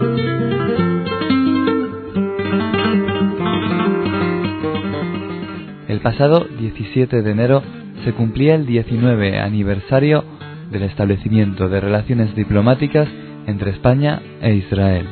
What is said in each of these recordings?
El pasado 17 de enero se cumplía el 19 aniversario del establecimiento de relaciones diplomáticas entre España e Israel.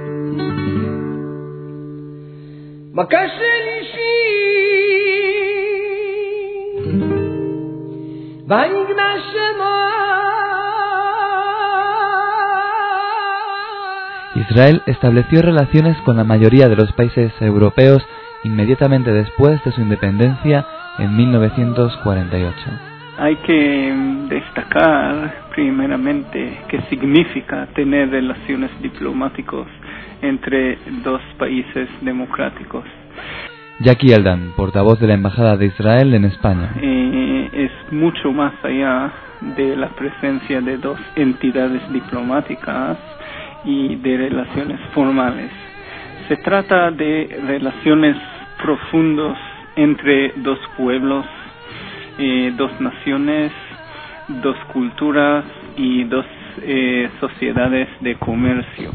Israel estableció relaciones con la mayoría de los países europeos inmediatamente después de su independencia en 1948. Hay que destacar primeramente qué significa tener relaciones diplomáticas entre dos países democráticos. Jackie Eldan, portavoz de la Embajada de Israel en España. Es mucho más allá de la presencia de dos entidades diplomáticas y de relaciones formales. Se trata de relaciones profundas entre dos pueblos, dos naciones, dos culturas y dos sociedades de comercio.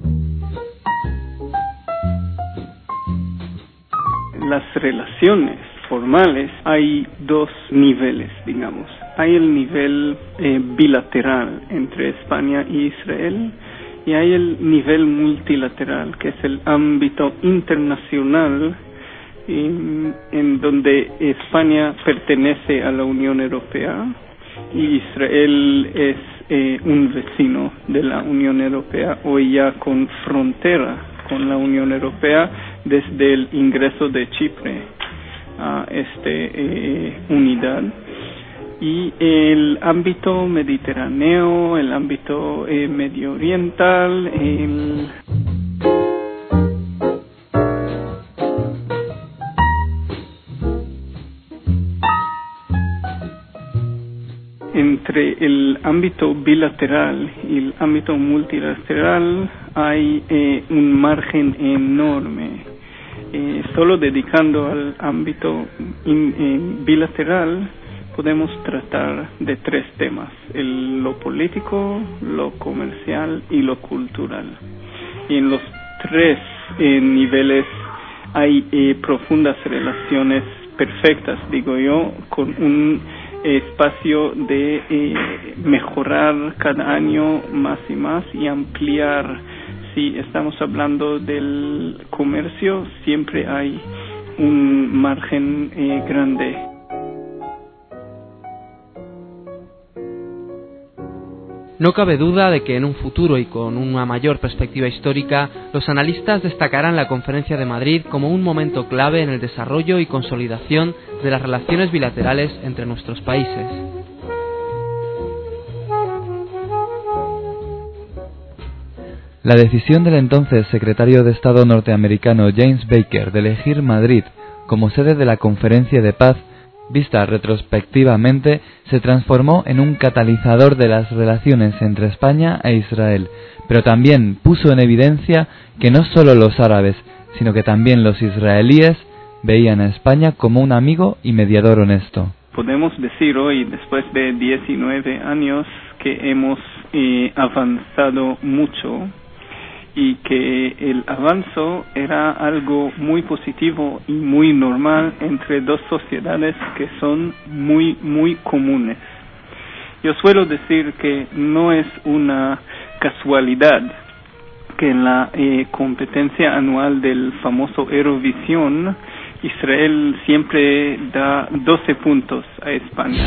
Las relaciones formales hay dos niveles, digamos. Hay el nivel bilateral entre España y Israel y hay el nivel multilateral, que es el ámbito internacional en donde España pertenece a la Unión Europea y Israel es un vecino de la Unión Europea, hoy ya con frontera con la Unión Europea desde el ingreso de Chipre a esta unidad. Y el ámbito mediterráneo, el ámbito medio oriental, entre el ámbito bilateral y el ámbito multilateral hay un margen enorme. Solo dedicando al ámbito bilateral podemos tratar de tres temas: lo político, lo comercial y lo cultural. Y en los tres niveles hay profundas relaciones perfectas, digo yo, con un espacio de mejorar cada año más y más y ampliar. Si estamos hablando del comercio, siempre hay un margen grande. No cabe duda de que en un futuro y con una mayor perspectiva histórica, los analistas destacarán la Conferencia de Madrid como un momento clave en el desarrollo y consolidación de las relaciones bilaterales entre nuestros países. La decisión del entonces secretario de Estado norteamericano James Baker de elegir Madrid como sede de la Conferencia de Paz, vista retrospectivamente, se transformó en un catalizador de las relaciones entre España e Israel, pero también puso en evidencia que no solo los árabes, sino que también los israelíes veían a España como un amigo y mediador honesto. Podemos decir hoy, después de 19 años, que hemos avanzado mucho y que el avance era algo muy positivo y muy normal entre dos sociedades que son muy comunes. Yo suelo decir que no es una casualidad que en la competencia anual del famoso Eurovisión, Israel siempre da 12 puntos a España.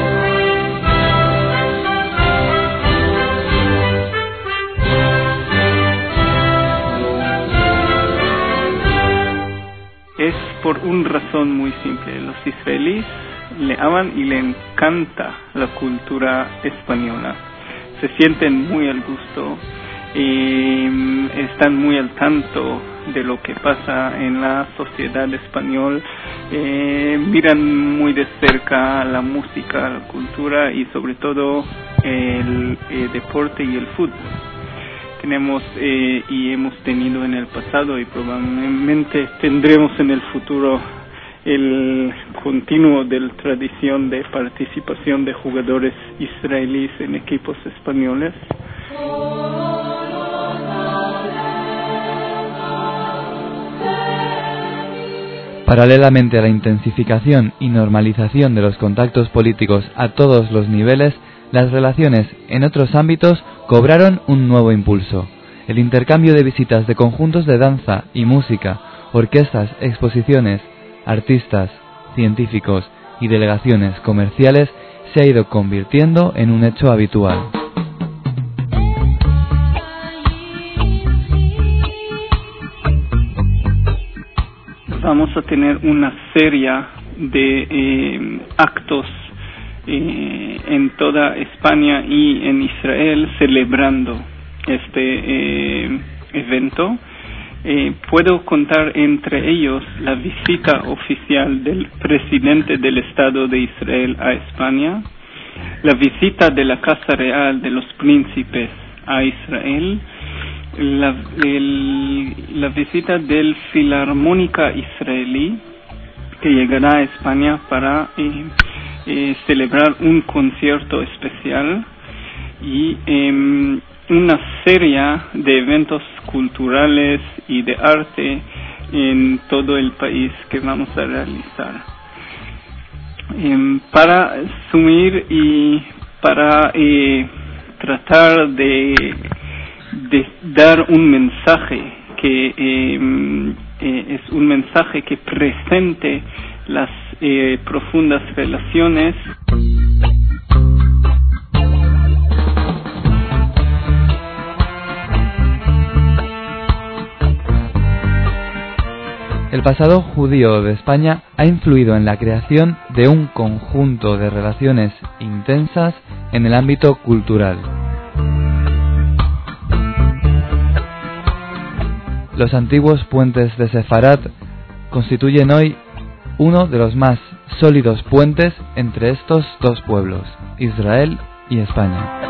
Es por una razón muy simple. Los israelíes le aman y le encanta la cultura española. Se sienten muy al gusto y están muy al tanto de lo que pasa en la sociedad española. Miran muy de cerca la música, la cultura y sobre todo el deporte y el fútbol. Tenemos y hemos tenido en el pasado y probablemente tendremos en el futuro el continuo de la tradición de participación de jugadores israelíes en equipos españoles. Paralelamente a la intensificación y normalización de los contactos políticos a todos los niveles, las relaciones en otros ámbitos cobraron un nuevo impulso. El intercambio de visitas de conjuntos de danza y música, orquestas, exposiciones, artistas, científicos y delegaciones comerciales se ha ido convirtiendo en un hecho habitual. Vamos a tener una serie de actos en toda España y en Israel celebrando este evento. Puedo contar entre ellos la visita oficial del presidente del Estado de Israel a España, la visita de la Casa Real de los Príncipes a Israel, la visita del Filarmónica Israelí, que llegará a España para celebrar un concierto especial, y una serie de eventos culturales y de arte en todo el país que vamos a realizar. Para sumir y para tratar de dar un mensaje que es un mensaje que presente las profundas relaciones. El pasado judío de España ha influido en la creación de un conjunto de relaciones intensas en el ámbito cultural. Los antiguos puentes de Sefarad constituyen hoy uno de los más sólidos puentes entre estos dos pueblos, Israel y España.